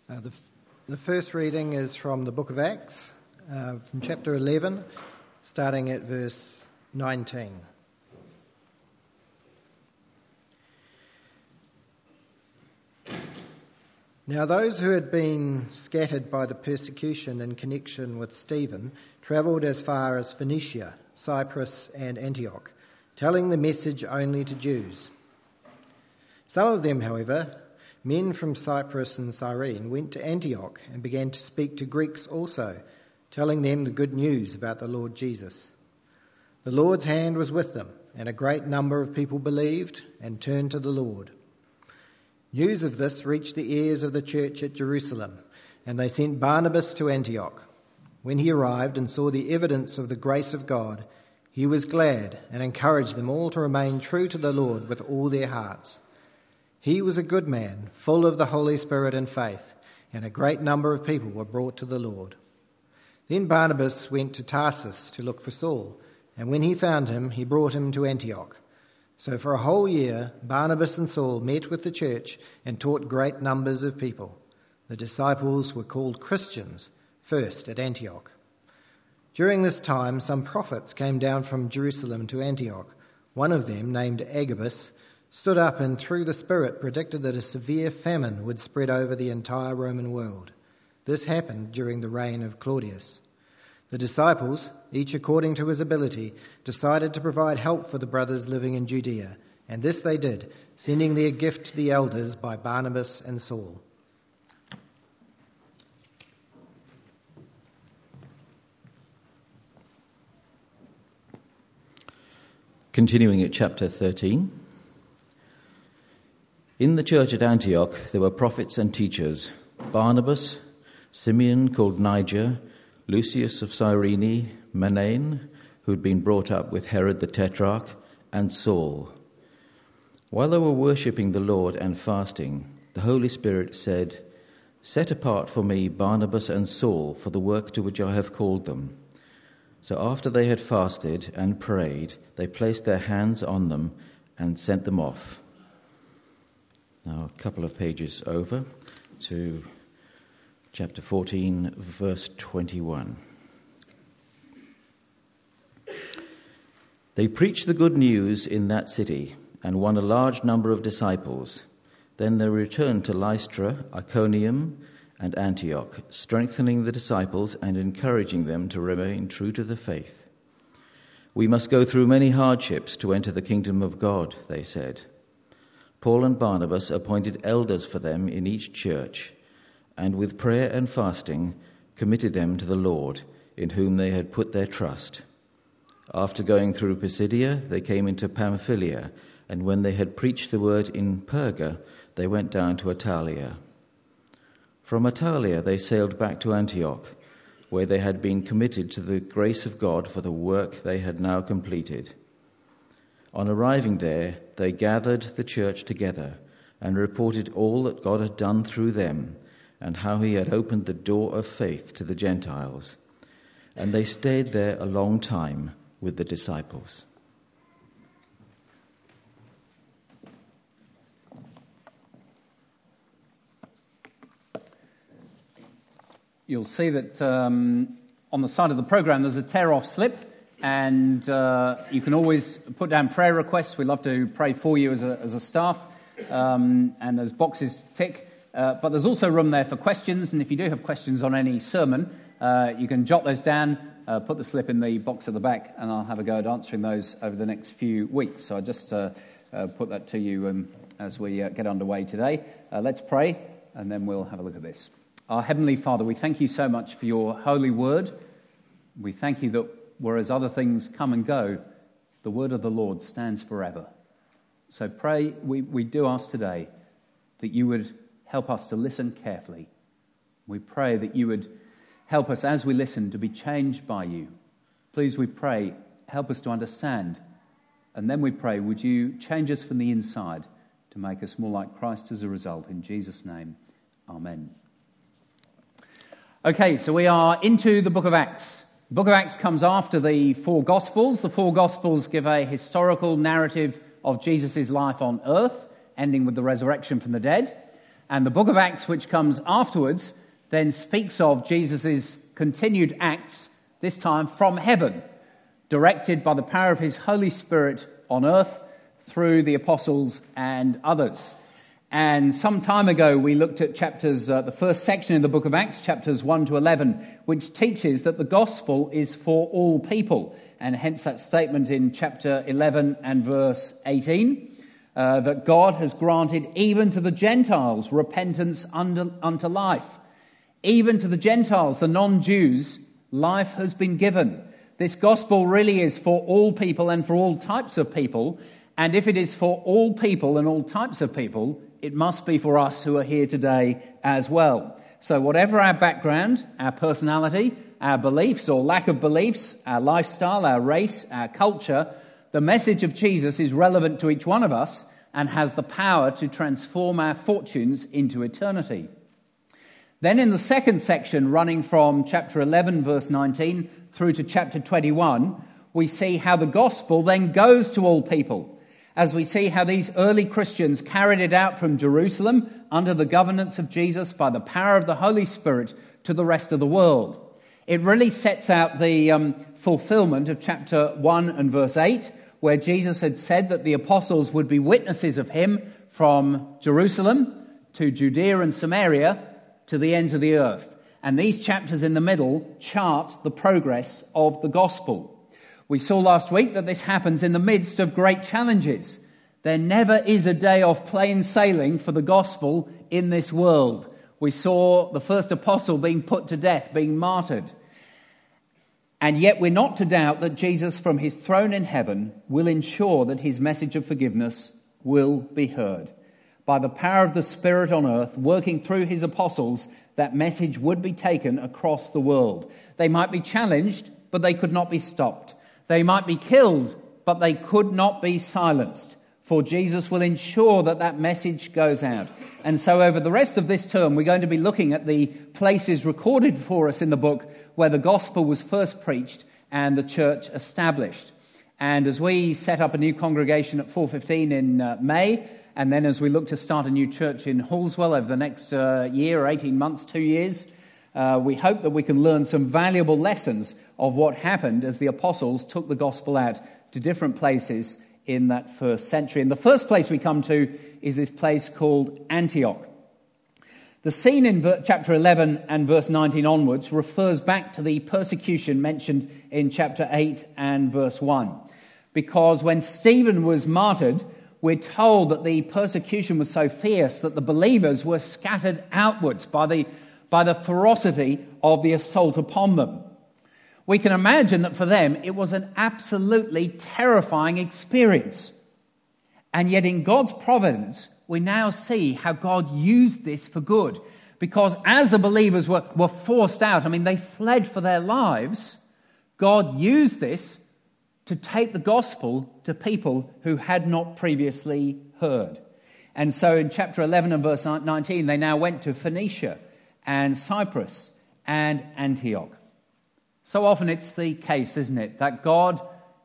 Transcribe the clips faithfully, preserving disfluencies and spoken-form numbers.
Uh, the, the first reading is from the book of Acts, uh, from chapter eleven, starting at verse nineteen. Now those who had been scattered by the persecution in connection with Stephen travelled as far as Phoenicia, Cyprus and Antioch, telling the message only to Jews. Some of them, however, men from Cyprus and Cyrene, went to Antioch and began to speak to Greeks also, telling them the good news about the Lord Jesus. The Lord's hand was with them, and a great number of people believed and turned to the Lord. News of this reached the ears of the church at Jerusalem, and they sent Barnabas to Antioch. When he arrived and saw the evidence of the grace of God, he was glad and encouraged them all to remain true to the Lord with all their hearts. He was a good man, full of the Holy Spirit and faith, and a great number of people were brought to the Lord. Then Barnabas went to Tarsus to look for Saul, and when he found him, he brought him to Antioch. So for a whole year, Barnabas and Saul met with the church and taught great numbers of people. The disciples were called Christians, first at Antioch. During this time, some prophets came down from Jerusalem to Antioch. One of them, named Agabus, stood up and through the Spirit predicted that a severe famine would spread over the entire Roman world. This happened during the reign of Claudius. The disciples, each according to his ability, decided to provide help for the brothers living in Judea, and this they did, sending their gift to the elders by Barnabas and Saul. Continuing at chapter thirteen. In the church at Antioch there were prophets and teachers, Barnabas, Simeon called Niger, Lucius of Cyrene, Manaen, who'd been brought up with Herod the Tetrarch, and Saul. While they were worshipping the Lord and fasting, the Holy Spirit said, "Set apart for me Barnabas and Saul for the work to which I have called them." So after they had fasted and prayed, they placed their hands on them and sent them off. Now a couple of pages over to chapter fourteen, verse twenty-one. They preached the good news in that city and won a large number of disciples. Then they returned to Lystra, Iconium, and Antioch, strengthening the disciples and encouraging them to remain true to the faith. "We must go through many hardships to enter the kingdom of God," they said. Paul and Barnabas appointed elders for them in each church, and with prayer and fasting committed them to the Lord, in whom they had put their trust. After going through Pisidia, they came into Pamphylia, and when they had preached the word in Perga, they went down to Attalia. From Attalia they sailed back to Antioch, where they had been committed to the grace of God for the work they had now completed. On arriving there, they gathered the church together and reported all that God had done through them, and how he had opened the door of faith to the Gentiles. And they stayed there a long time with the disciples. You'll see that um, on the side of the programme there's a tear-off slip, and uh, you can always put down prayer requests. We love to pray for you as a, as a staff, um, and there's boxes to tick. Uh, but there's also room there for questions, and if you do have questions on any sermon, uh, you can jot those down, uh, put the slip in the box at the back, and I'll have a go at answering those over the next few weeks. So I just uh, uh, put that to you um, as we uh, get underway today. Uh, let's pray, and then we'll have a look at this. Our Heavenly Father, we thank you so much for your holy word. We thank you that whereas other things come and go, the word of the Lord stands forever. So pray, we, we do ask today that you would help us to listen carefully. We pray that you would help us as we listen to be changed by you. Please, we pray, help us to understand. And then we pray, would you change us from the inside to make us more like Christ as a result? In Jesus' name, amen. Okay, so we are into the book of Acts. The book of Acts comes after the four Gospels. The four Gospels give a historical narrative of Jesus' life on earth, ending with the resurrection from the dead. And the book of Acts, which comes afterwards, then speaks of Jesus' continued acts, this time from heaven, directed by the power of his Holy Spirit on earth through the apostles and others. And some time ago, we looked at chapters, uh, the first section in the book of Acts, chapters one to eleven, which teaches that the gospel is for all people. And hence that statement in chapter eleven and verse eighteen, uh, that God has granted even to the Gentiles repentance unto, unto life. Even to the Gentiles, the non-Jews, life has been given. This gospel really is for all people and for all types of people. And if it is for all people and all types of people, it must be for us who are here today as well. So whatever our background, our personality, our beliefs or lack of beliefs, our lifestyle, our race, our culture, the message of Jesus is relevant to each one of us and has the power to transform our fortunes into eternity. Then in the second section, running from chapter eleven, verse nineteen, through to chapter twenty-one, we see how the gospel then goes to all people, as we see how these early Christians carried it out from Jerusalem under the governance of Jesus by the power of the Holy Spirit to the rest of the world. It really sets out the um, fulfillment of chapter one and verse eight, where Jesus had said that the apostles would be witnesses of him from Jerusalem to Judea and Samaria to the ends of the earth. And these chapters in the middle chart the progress of the gospel. We saw last week that this happens in the midst of great challenges. There never is a day of plain sailing for the gospel in this world. We saw the first apostle being put to death, being martyred. And yet we're not to doubt that Jesus from his throne in heaven will ensure that his message of forgiveness will be heard. By the power of the Spirit on earth, working through his apostles, that message would be taken across the world. They might be challenged, but they could not be stopped. They might be killed, but they could not be silenced. For Jesus will ensure that that message goes out. And so over the rest of this term, we're going to be looking at the places recorded for us in the book where the gospel was first preached and the church established. And as we set up a new congregation at four fifteen in uh, May, and then as we look to start a new church in Hallswell over the next uh, year or eighteen months, two years, uh, we hope that we can learn some valuable lessons of what happened as the apostles took the gospel out to different places in that first century. And the first place we come to is this place called Antioch. The scene in ver- chapter eleven and verse nineteen onwards refers back to the persecution mentioned in chapter eight and verse one. Because when Stephen was martyred, we're told that the persecution was so fierce that the believers were scattered outwards by the, by the ferocity of the assault upon them. We can imagine that for them it was an absolutely terrifying experience. And yet in God's providence, we now see how God used this for good. Because as the believers were, were forced out, I mean, they fled for their lives, God used this to take the gospel to people who had not previously heard. And so in chapter eleven and verse nineteen, they now went to Phoenicia and Cyprus and Antioch. So often it's the case, isn't it, that God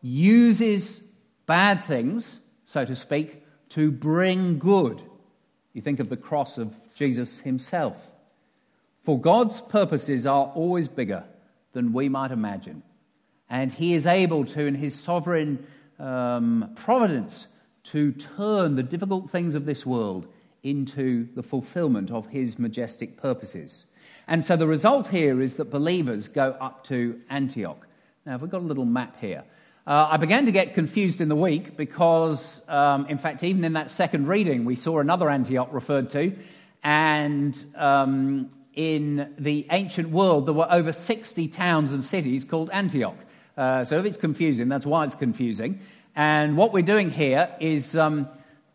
uses bad things, so to speak, to bring good. You think of the cross of Jesus himself. For God's purposes are always bigger than we might imagine. And he is able to, in his sovereign um, providence, to turn the difficult things of this world into the fulfillment of his majestic purposes. And so the result here is that believers go up to Antioch. Now, we've got a little map here. Uh, I began to get confused in the week because, um, in fact, even in that second reading, we saw another Antioch referred to. And um, in the ancient world, there were over sixty towns and cities called Antioch. Uh, so if it's confusing, that's why it's confusing. And what we're doing here is, um,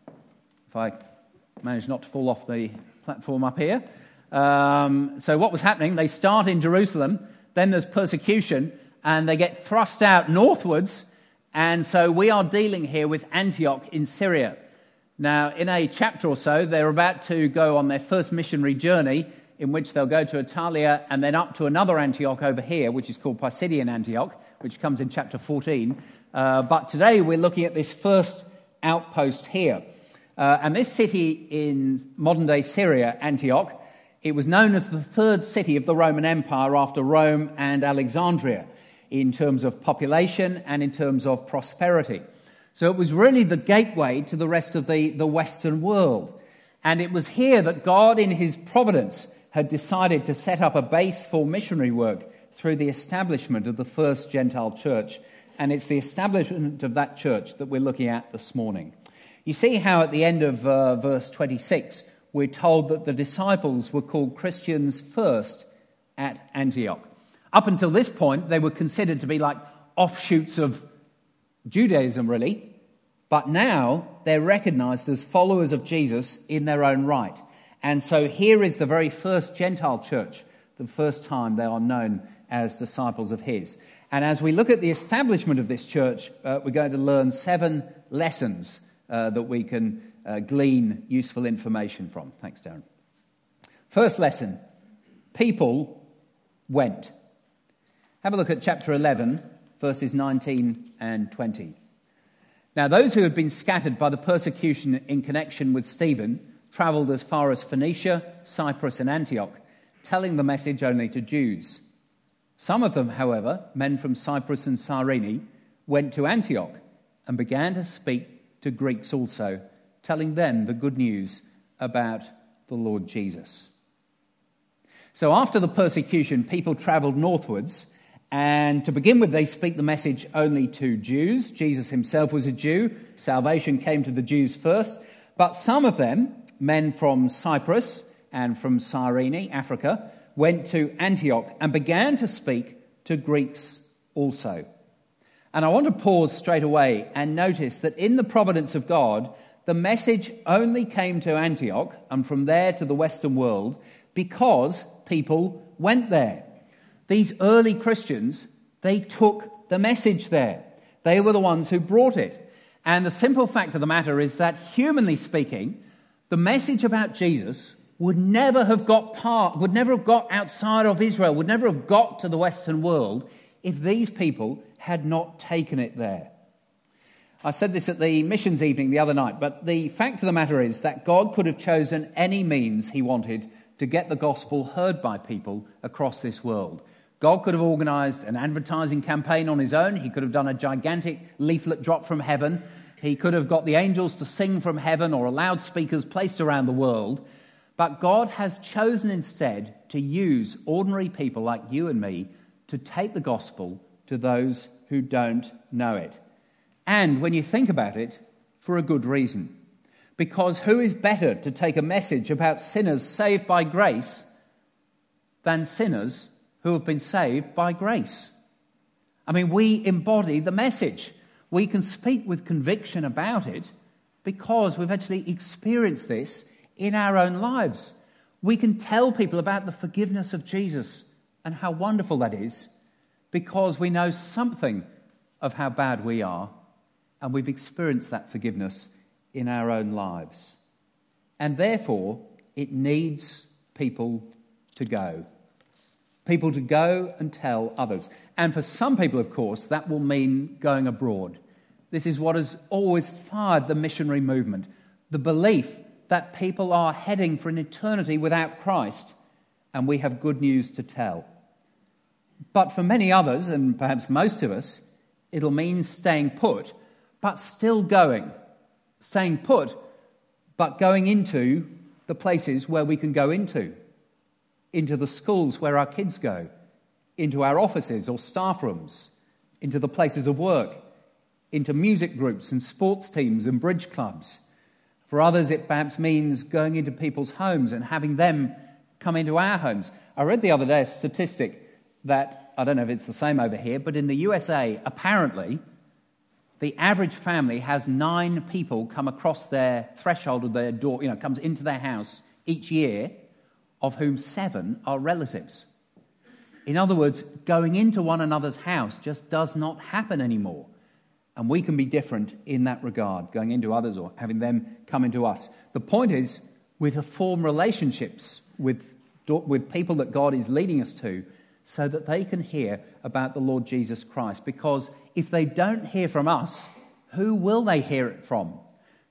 if I manage not to fall off the platform up here. Um, so what was happening, they start in Jerusalem, then there's persecution, and they get thrust out northwards. And so we are dealing here with Antioch in Syria. Now, in a chapter or so, they're about to go on their first missionary journey, in which they'll go to Italia and then up to another Antioch over here, which is called Pisidian Antioch, which comes in chapter fourteen. Uh, but today we're looking at this first outpost here. Uh, and this city in modern-day Syria, Antioch, it was known as the third city of the Roman Empire after Rome and Alexandria in terms of population and in terms of prosperity. So it was really the gateway to the rest of the, the Western world. And it was here that God, in his providence, had decided to set up a base for missionary work through the establishment of the first Gentile church. And it's the establishment of that church that we're looking at this morning. You see how at the end of uh, verse twenty-six, we're told that the disciples were called Christians first at Antioch. Up until this point, they were considered to be like offshoots of Judaism, really. But now they're recognized as followers of Jesus in their own right. And so here is the very first Gentile church, the first time they are known as disciples of his. And as we look at the establishment of this church, uh, we're going to learn seven lessons uh, that we can uh, glean useful information from. Thanks, Darren. First lesson, people went. Have a look at chapter eleven, verses nineteen and twenty. Now, those who had been scattered by the persecution in connection with Stephen travelled as far as Phoenicia, Cyprus, and Antioch, telling the message only to Jews. Some of them, however, men from Cyprus and Cyrene, went to Antioch and began to speak to Greeks also, telling them the good news about the Lord Jesus. So after the persecution, people travelled northwards, and to begin with, they speak the message only to Jews. Jesus himself was a Jew. Salvation came to the Jews first. But some of them, men from Cyprus and from Cyrene, Africa, went to Antioch and began to speak to Greeks also. And I want to pause straight away and notice that in the providence of God, the message only came to Antioch and from there to the Western world because people went there. These early Christians, they took the message there. They were the ones who brought it. And the simple fact of the matter is that, humanly speaking, the message about Jesus would never have got part, would never have got outside of Israel, would never have got to the Western world if these people had not taken it there. I said this at the missions evening the other night, but the fact of the matter is that God could have chosen any means he wanted to get the gospel heard by people across this world. God could have organised an advertising campaign on his own. He could have done a gigantic leaflet drop from heaven. He could have got the angels to sing from heaven or loudspeakers placed around the world. But God has chosen instead to use ordinary people like you and me to take the gospel to those who don't know it. And when you think about it, for a good reason. Because who is better to take a message about sinners saved by grace than sinners who have been saved by grace? I mean, we embody the message. We can speak with conviction about it because we've actually experienced this in our own lives. We can tell people about the forgiveness of Jesus and how wonderful that is because we know something of how bad we are and we've experienced that forgiveness in our own lives. And therefore, it needs people to go. People to go and tell others. And for some people, of course, that will mean going abroad. This is what has always fired the missionary movement. The belief that people are heading for an eternity without Christ, and we have good news to tell. But for many others, and perhaps most of us, it'll mean staying put, but still going. Staying put, but going into the places where we can go into. Into the schools where our kids go. Into our offices or staff rooms. Into the places of work. Into music groups and sports teams and bridge clubs. For others, it perhaps means going into people's homes and having them come into our homes. I read the other day a statistic that, I don't know if it's the same over here, but in the U S A, apparently, the average family has nine people come across their threshold of their door, you know, comes into their house each year, of whom seven are relatives. In other words, going into one another's house just does not happen anymore. And we can be different in that regard, going into others or having them come into us. The point is, we're to form relationships with, with people that God is leading us to so that they can hear about the Lord Jesus Christ. Because if they don't hear from us, who will they hear it from?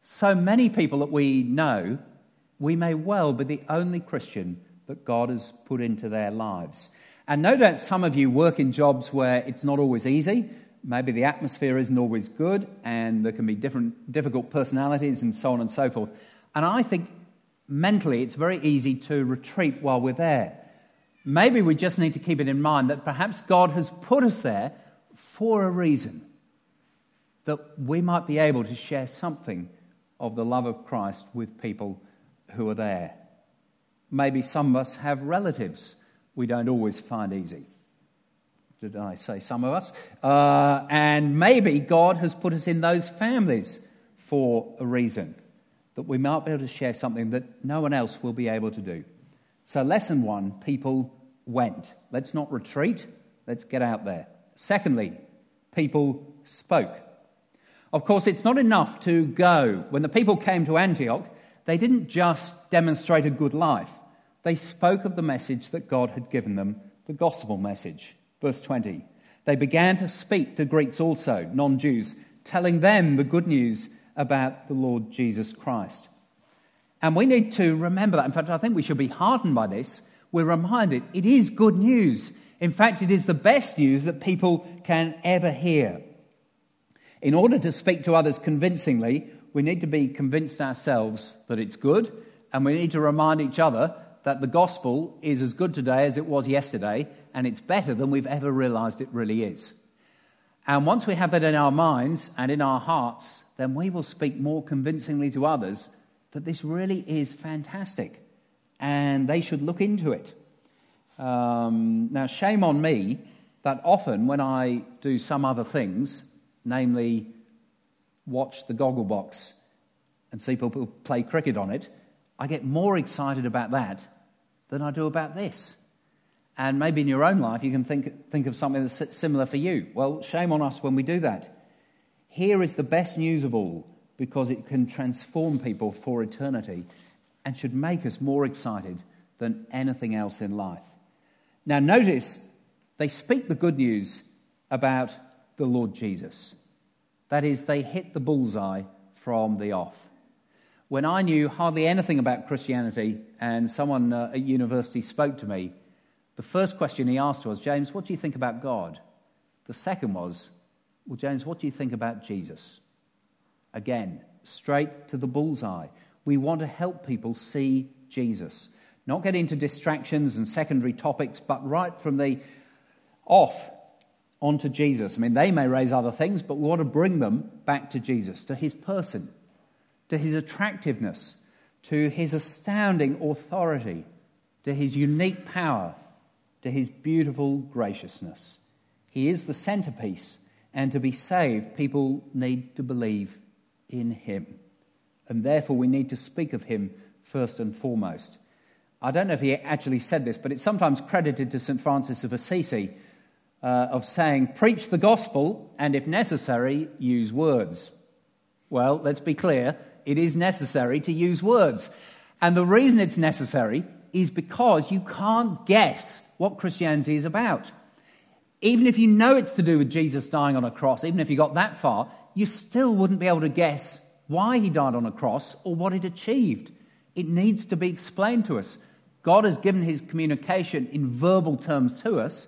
So many people that we know, we may well be the only Christian that God has put into their lives. And no doubt some of you work in jobs where it's not always easy. Maybe the atmosphere isn't always good, and there can be different difficult personalities and so on and so forth. And I think mentally it's very easy to retreat while we're there. Maybe we just need to keep it in mind that perhaps God has put us there for a reason, that we might be able to share something of the love of Christ with people who are there. Maybe some of us have relatives we don't always find easy. Did I say some of us? Uh, and maybe God has put us in those families for a reason, that we might be able to share something that no one else will be able to do. So lesson one, people went. Let's not retreat. Let's get out there. Secondly, people spoke. Of course, it's not enough to go. When the people came to Antioch, they didn't just demonstrate a good life. They spoke of the message that God had given them, the gospel message. Verse twenty, they began to speak to Greeks also, non-Jews, telling them the good news about the Lord Jesus Christ. And we need to remember that. In fact, I think we should be heartened by this. We're reminded it is good news. In fact, it is the best news that people can ever hear. In order to speak to others convincingly, we need to be convinced ourselves that it's good, and we need to remind each other that the gospel is as good today as it was yesterday, and it's better than we've ever realised it really is. And once we have that in our minds and in our hearts, then we will speak more convincingly to others that this really is fantastic, and they should look into it. Um, now, shame on me that often when I do some other things, namely watch the goggle box and see people play cricket on it, I get more excited about that than I do about this. And maybe in your own life you can think think of something that's similar for you. Well, shame on us when we do that. Here is the best news of all, because it can transform people for eternity and should make us more excited than anything else in life. Now notice, they speak the good news about the Lord Jesus. That is, they hit the bullseye from the off. When I knew hardly anything about Christianity and someone uh, at university spoke to me, the first question he asked was, James, what do you think about God? The second was, well, James, what do you think about Jesus? Again, straight to the bullseye. We want to help people see Jesus. Not get into distractions and secondary topics, but right from the off onto Jesus. I mean, they may raise other things, but we want to bring them back to Jesus, to his person, to his attractiveness, to his astounding authority, to his unique power, to his beautiful graciousness. He is the centerpiece, and to be saved, people need to believe in him. And therefore, we need to speak of him first and foremost. I don't know if he actually said this, but it's sometimes credited to Saint Francis of Assisi uh, of saying, preach the gospel, and if necessary, use words. Well, let's be clear, it is necessary to use words. And the reason it's necessary is because you can't guess what Christianity is about. Even if you know it's to do with Jesus dying on a cross, even if you got that far, you still wouldn't be able to guess why he died on a cross or what it achieved. It needs to be explained to us. God has given his communication in verbal terms to us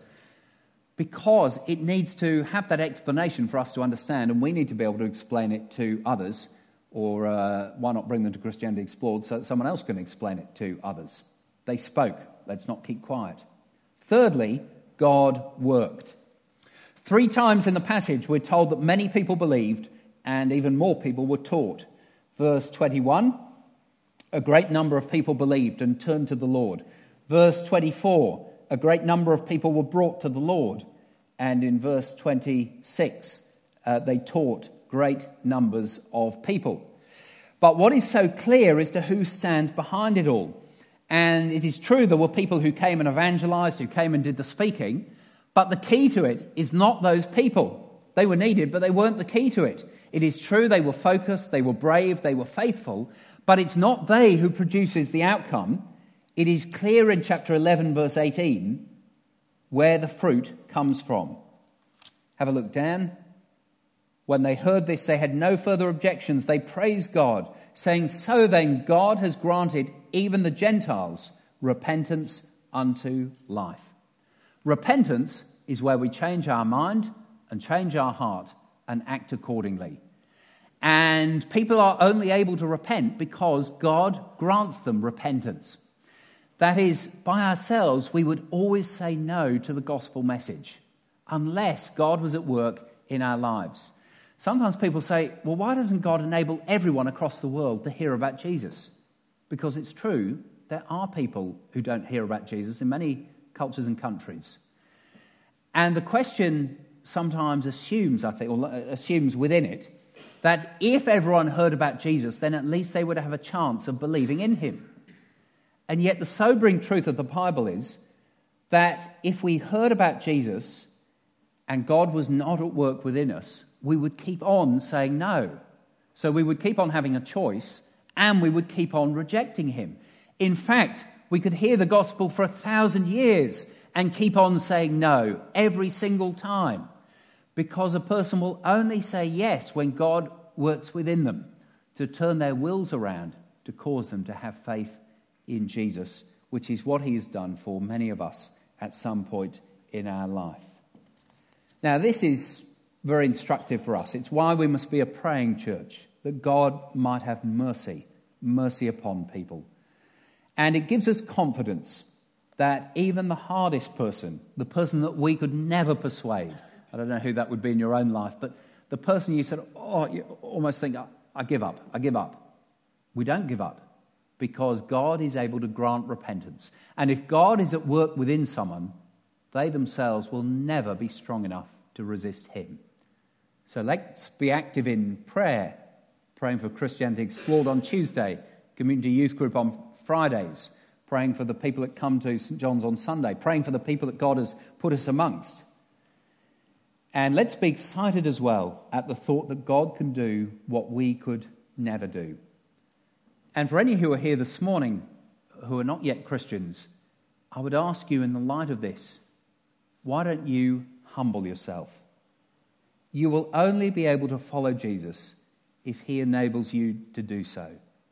because it needs to have that explanation for us to understand, and we need to be able to explain it to others, or uh, why not bring them to Christianity Explored so that someone else can explain it to others. They spoke. Let's not keep quiet. Thirdly, God worked. Three times in the passage we're told that many people believed and even more people were taught. Verse twenty-one, a great number of people believed and turned to the Lord. Verse twenty-four, a great number of people were brought to the Lord. And in verse twenty-six, uh, they taught great numbers of people. But what is so clear as to who stands behind it all. And it is true there were people who came and evangelized, who came and did the speaking, but the key to it is not those people. They were needed, but they weren't the key to it. It is true they were focused, they were brave, they were faithful, but it's not they who produces the outcome. It is clear in chapter eleven, verse eighteen, where the fruit comes from. Have a look down. When they heard this, they had no further objections. They praised God, saying, "So then, God has granted even the Gentiles repentance unto life." Repentance is where we change our mind and change our heart and act accordingly. And people are only able to repent because God grants them repentance. That is, by ourselves, we would always say no to the gospel message unless God was at work in our lives. Sometimes people say, well, why doesn't God enable everyone across the world to hear about Jesus? Because it's true, there are people who don't hear about Jesus in many cultures and countries. And the question sometimes assumes, I think, or assumes within it, that if everyone heard about Jesus, then at least they would have a chance of believing in him. And yet the sobering truth of the Bible is that if we heard about Jesus and God was not at work within us, we would keep on saying no. So we would keep on having a choice and we would keep on rejecting him. In fact, we could hear the gospel for a thousand years and keep on saying no every single time, because a person will only say yes when God works within them to turn their wills around to cause them to have faith in Jesus, which is what he has done for many of us at some point in our life. Now, this is very instructive for us. It's why we must be a praying church, that God might have mercy, mercy upon people. And it gives us confidence that even the hardest person, the person that we could never persuade, I don't know who that would be in your own life, but the person you said, oh, you almost think, I, I give up, I give up. We don't give up because God is able to grant repentance. And if God is at work within someone, they themselves will never be strong enough to resist him. So let's be active in prayer, praying for Christianity Explored on Tuesday, community youth group on Fridays, praying for the people that come to St John's on Sunday, praying for the people that God has put us amongst. And let's be excited as well at the thought that God can do what we could never do. And for any who are here this morning who are not yet Christians, I would ask you in the light of this, why don't you humble yourself? You will only be able to follow Jesus if he enables you to do so.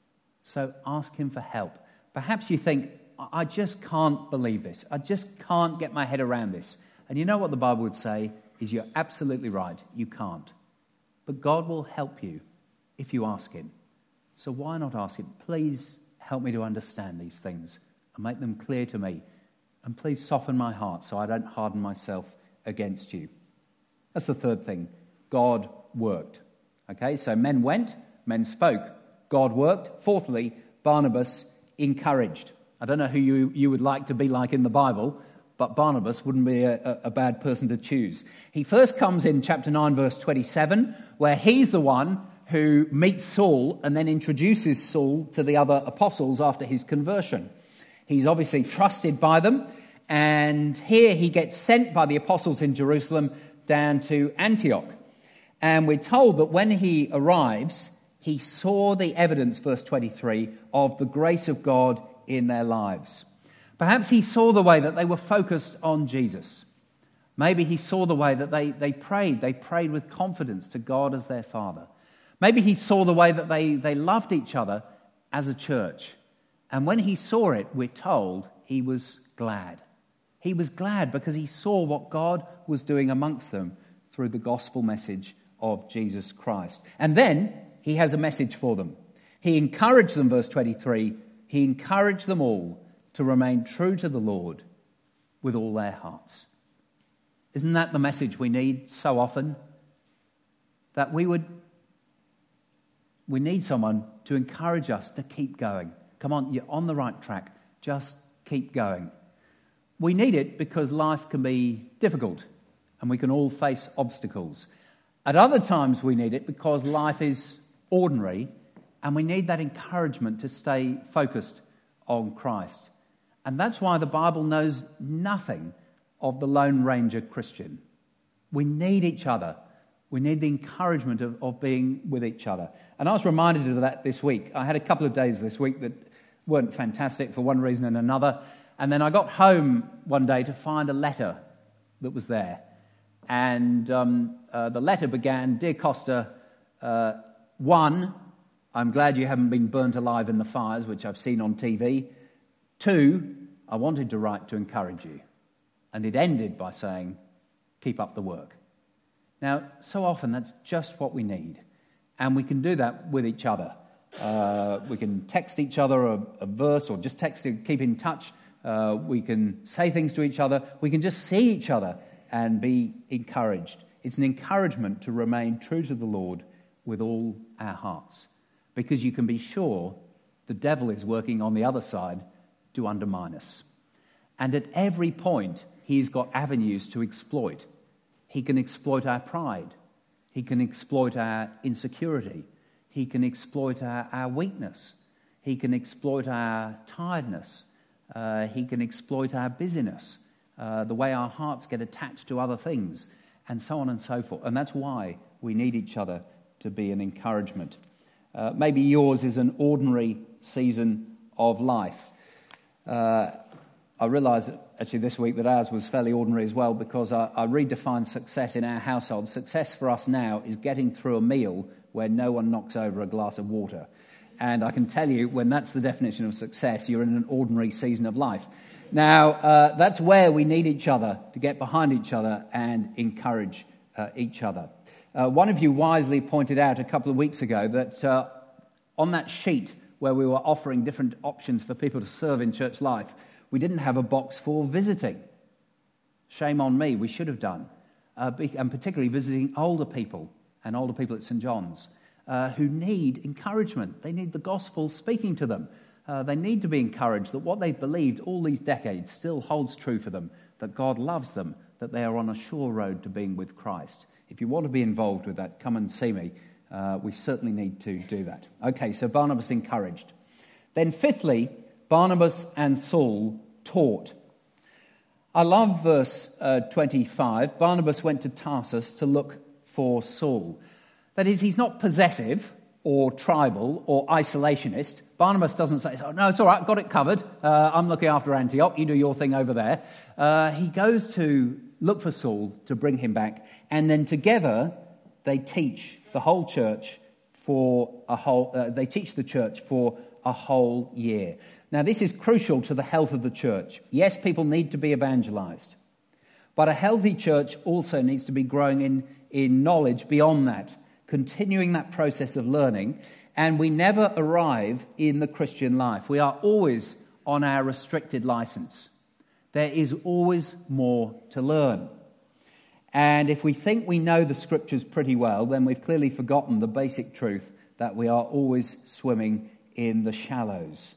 So ask him for help. Perhaps you think, I just can't believe this. I just can't get my head around this. And you know what the Bible would say is you're absolutely right. You can't. But God will help you if you ask him. So why not ask him, please help me to understand these things and make them clear to me. And please soften my heart so I don't harden myself against you. That's the third thing. God worked. Okay, so men went, men spoke. God worked. Fourthly, Barnabas encouraged. I don't know who you, you would like to be like in the Bible, but Barnabas wouldn't be a, a bad person to choose. He first comes in chapter nine, verse twenty-seven, where he's the one who meets Saul and then introduces Saul to the other apostles after his conversion. He's obviously trusted by them, and here he gets sent by the apostles in Jerusalem down to Antioch. And we're told that when he arrives, he saw the evidence, verse twenty-three, of the grace of God in their lives. Perhaps he saw the way that they were focused on Jesus. Maybe he saw the way that they, they prayed. They prayed with confidence to God as their Father. Maybe he saw the way that they, they loved each other as a church. And when he saw it, we're told, he was glad. He was glad because he saw what God was doing amongst them through the gospel message of Jesus Christ. And then he has a message for them. He encouraged them, verse twenty-three, he encouraged them all to remain true to the Lord with all their hearts. Isn't that the message we need so often? That we would, we need someone to encourage us to keep going. Come on, you're on the right track. Just keep going. We need it because life can be difficult and we can all face obstacles. At other times we need it because life is ordinary and we need that encouragement to stay focused on Christ. And that's why the Bible knows nothing of the Lone Ranger Christian. We need each other. We need the encouragement of, of being with each other. And I was reminded of that this week. I had a couple of days this week that weren't fantastic for one reason and another. And then I got home one day to find a letter that was there. And um, uh, the letter began, Dear Costa, uh, one, I'm glad you haven't been burnt alive in the fires, which I've seen on T V. Two, I wanted to write to encourage you. And it ended by saying, keep up the work. Now, so often that's just what we need. And we can do that with each other. Uh, we can text each other a, a verse or just text to keep in touch. Uh, we can say things to each other. We can just see each other and be encouraged. It's an encouragement to remain true to the Lord with all our hearts. Because you can be sure the devil is working on the other side to undermine us. And at every point, he's got avenues to exploit. He can exploit our pride. He can exploit our insecurity. He can exploit our, our weakness. He can exploit our tiredness. Uh, he can exploit our busyness, uh, the way our hearts get attached to other things, and so on and so forth. And that's why we need each other to be an encouragement. Uh, maybe yours is an ordinary season of life. Uh, I realise actually this week that ours was fairly ordinary as well, because I, I redefined success in our household. Success for us now is getting through a meal where no one knocks over a glass of water. And I can tell you, when that's the definition of success, you're in an ordinary season of life. Now, uh, that's where we need each other to get behind each other and encourage uh, each other. Uh, one of you wisely pointed out a couple of weeks ago that uh, on that sheet where we were offering different options for people to serve in church life, we didn't have a box for visiting. Shame on me, we should have done. Uh, and particularly visiting older people and older people at St John's uh, who need encouragement. They need the gospel speaking to them. Uh, they need to be encouraged that what they've believed all these decades still holds true for them, that God loves them, that they are on a sure road to being with Christ. If you want to be involved with that, come and see me. Uh, we certainly need to do that. Okay, so Barnabas encouraged. Then fifthly, Barnabas and Saul taught. I love verse uh, twenty-five. Barnabas went to Tarsus to look for Saul. That is, he's not possessive or tribal or isolationist. Barnabas doesn't say, oh, no, it's all right, got it covered. Uh, I'm looking after Antioch, you do your thing over there. Uh, he goes to look for Saul to bring him back, and then together they teach the whole church for a whole, uh, they teach the church for a whole year. Now, this is crucial to the health of the church. Yes, people need to be evangelized, but a healthy church also needs to be growing in, in knowledge beyond that, continuing that process of learning, and we never arrive in the Christian life. We are always on our restricted license. There is always more to learn. And if we think we know the scriptures pretty well, then we've clearly forgotten the basic truth that we are always swimming in the shallows.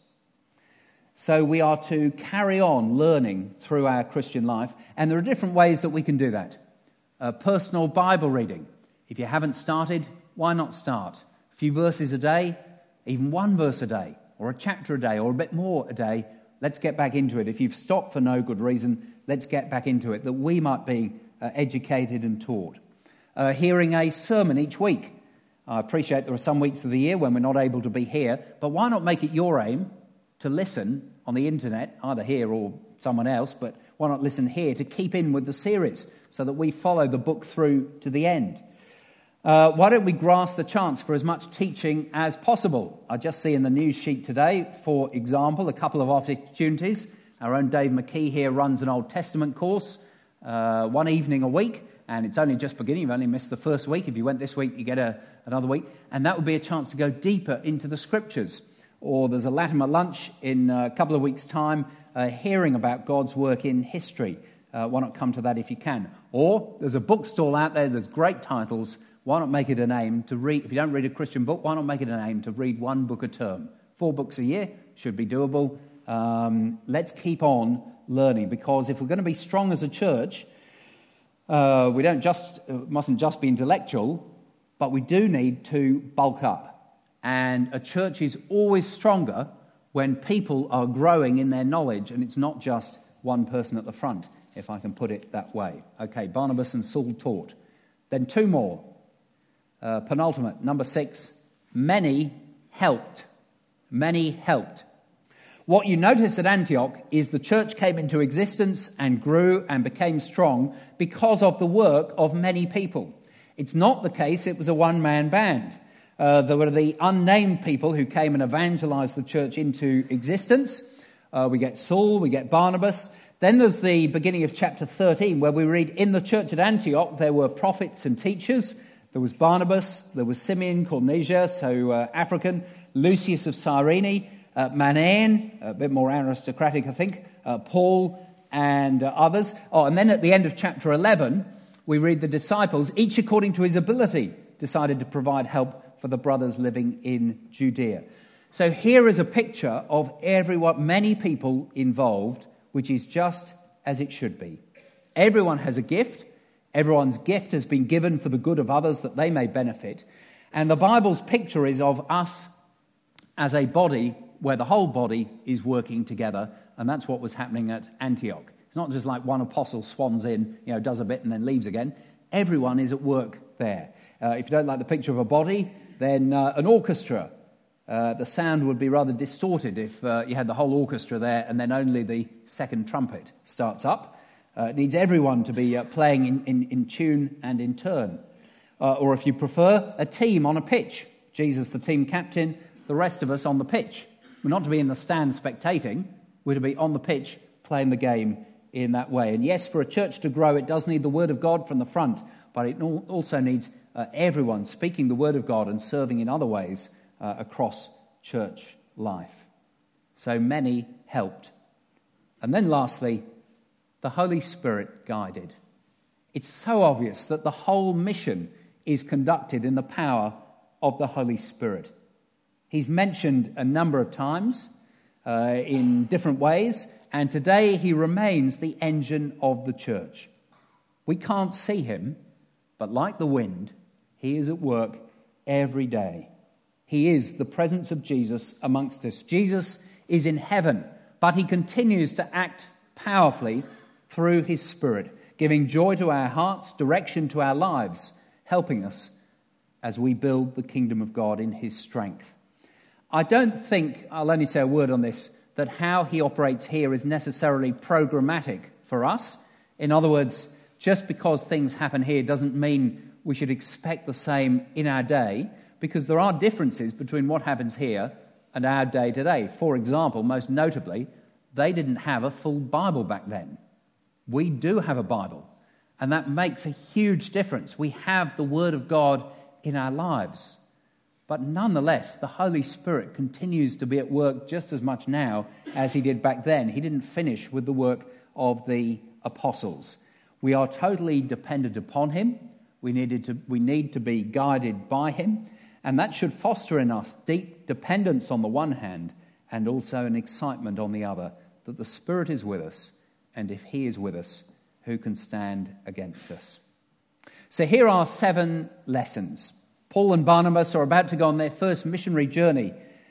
So we are to carry on learning through our Christian life, and there are different ways that we can do that. Uh, personal Bible reading. If you haven't started, why not start? A few verses a day, even one verse a day, or a chapter a day, or a bit more a day. Let's get back into it. If you've stopped for no good reason, let's get back into it, that we might be uh, educated and taught. Uh, hearing a sermon each week. I appreciate there are some weeks of the year when we're not able to be here, but why not make it your aim to listen on the internet, either here or someone else, but why not listen here to keep in with the series so that we follow the book through to the end? Uh, why don't we grasp the chance for as much teaching as possible? I just see in the news sheet today, for example, a couple of opportunities. Our own Dave McKee here runs an Old Testament course, uh, one evening a week, and it's only just beginning. You've only missed the first week. If you went this week, you get a, another week, and that would be a chance to go deeper into the scriptures. Or there's a Latimer lunch in a couple of weeks' time, uh, hearing about God's work in history. Uh, why not come to that if you can? Or there's a bookstall out there, there's great titles. Why not make it an aim to read, if you don't read a Christian book, why not make it an aim to read one book a term? Four books a year should be doable. Um, let's keep on learning, because if we're going to be strong as a church, uh, we don't just uh, mustn't just be intellectual, but we do need to bulk up. And a church is always stronger when people are growing in their knowledge, and it's not just one person at the front, if I can put it that way. Okay, Barnabas and Saul taught. Then two more. Uh, penultimate, number six, many helped. Many helped. What you notice at Antioch is the church came into existence and grew and became strong because of the work of many people. It's not the case it was a one-man band. Uh, there were the unnamed people who came and evangelized the church into existence. Uh, we get Saul, we get Barnabas. Then there's the beginning of chapter thirteen where we read, in the church at Antioch there were prophets and teachers. There was Barnabas, there was Simeon, called Niger, so uh, African, Lucius of Cyrene, uh, Manaen, a bit more aristocratic I think, uh, Paul and uh, others. Oh, and then at the end of chapter eleven we read the disciples, each according to his ability, decided to provide help for the brothers living in Judea. So here is a picture of everyone, many people involved, which is just as it should be. Everyone has a gift. Everyone's gift has been given for the good of others that they may benefit. And the Bible's picture is of us as a body where the whole body is working together. And that's what was happening at Antioch. It's not just like one apostle swans in, you know, does a bit and then leaves again. Everyone is at work there. Uh, if you don't like the picture of a body, then uh, an orchestra. Uh, the sound would be rather distorted if uh, you had the whole orchestra there and then only the second trumpet starts up. Uh, it needs everyone to be uh, playing in, in, in tune and in turn. Uh, or if you prefer, a team on a pitch. Jesus, the team captain, the rest of us on the pitch. We're not to be in the stand spectating. We're to be on the pitch playing the game in that way. And yes, for a church to grow, it does need the word of God from the front, but it also needs uh, everyone speaking the word of God and serving in other ways Uh, across church life. So many helped. And then lastly, the Holy Spirit guided. It's so obvious that the whole mission is conducted in the power of the Holy Spirit. He's mentioned a number of times uh, in different ways, and today he remains the engine of the church. We can't see him, but like the wind, he is at work every day. He is the presence of Jesus amongst us. Jesus is in heaven, but he continues to act powerfully through his Spirit, giving joy to our hearts, direction to our lives, helping us as we build the kingdom of God in his strength. I don't think, I'll only say a word on this, that how he operates here is necessarily programmatic for us. In other words, just because things happen here doesn't mean we should expect the same in our day, because there are differences between what happens here and our day today. For example, most notably, they didn't have a full Bible back then. We do have a Bible, and that makes a huge difference. We have the Word of God in our lives. But nonetheless, the Holy Spirit continues to be at work just as much now as he did back then. He didn't finish with the work of the apostles. We are totally dependent upon him. We needed to, we need to be guided by him. And that should foster in us deep dependence on the one hand and also an excitement on the other, that the Spirit is with us, and if he is with us, who can stand against us? So here are seven lessons. Paul and Barnabas are about to go on their first missionary journey,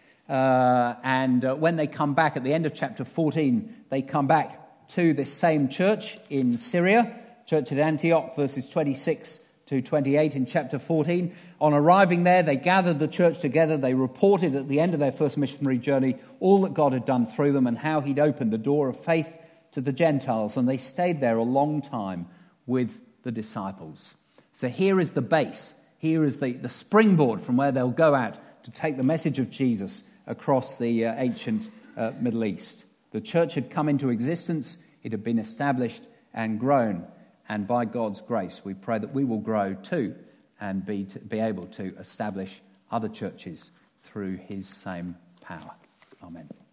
uh, and uh, when they come back at the end of chapter fourteen, they come back to this same church in Syria, church at Antioch, verses twenty-six to twenty-eight in chapter fourteen. On arriving there, they gathered the church together. They reported at the end of their first missionary journey all that God had done through them and how he'd opened the door of faith to the Gentiles. And they stayed there a long time with the disciples. So here is the base. Here is the, the springboard from where they'll go out to take the message of Jesus across the uh, ancient uh, Middle East. The church had come into existence. It had been established and grown. And by God's grace, we pray that we will grow too and be, to, be able to establish other churches through his same power. Amen.